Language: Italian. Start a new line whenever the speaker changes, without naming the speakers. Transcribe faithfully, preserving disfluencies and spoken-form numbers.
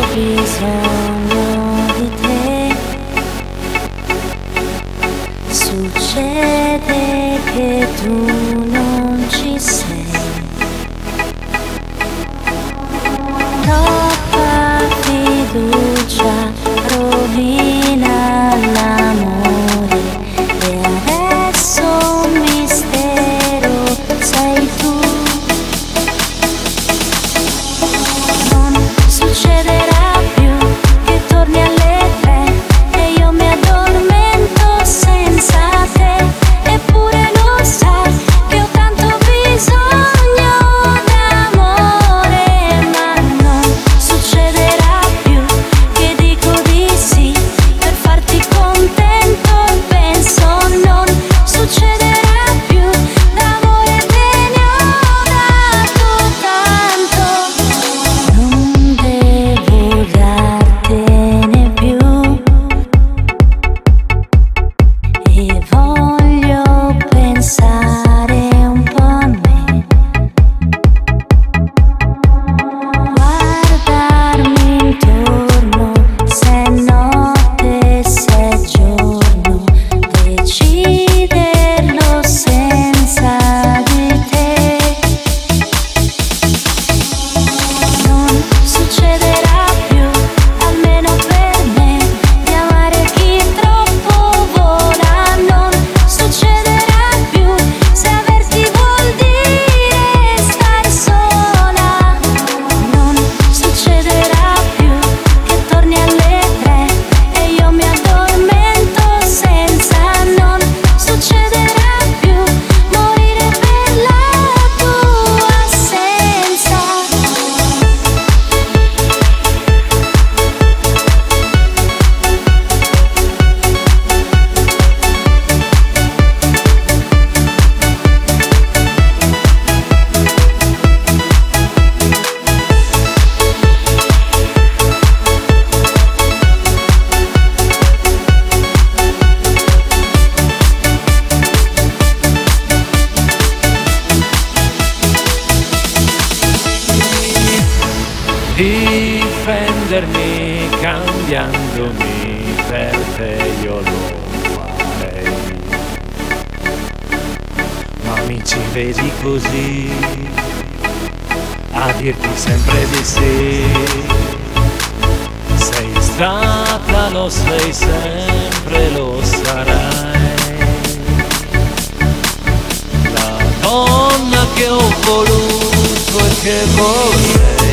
bisogno di te. Succede che tu non ci sei. Troppa fiducia rovina l'amore e adesso un mistero sei tu. Non succederà più che torni alle tre e io mi addormento senza te. Eppure lo sai che ho tanto bisogno d'amore, ma non succederà più che dico di sì per farti contento. Penso non succederà più, d'amore te ne ho dato tanto. Non devo dartene più e voglio pensare un po' a me, guardarmi intorno, se è notte, se è giorno, deciderlo senza di te. Non succederà più, almeno per me, di amare chi troppo vola. Non succederà più se averti vuol dire star sola. Non succederà più che torni alle tre e io mi addormento senza. Non succederà più morire per la tua assenza.
Difendermi cambiandomi per te io lo farei, ma mi ci vedi così a dirti sempre di sì. Sei stata, lo sei sempre, lo sarai, la donna che ho voluto e che vorrei.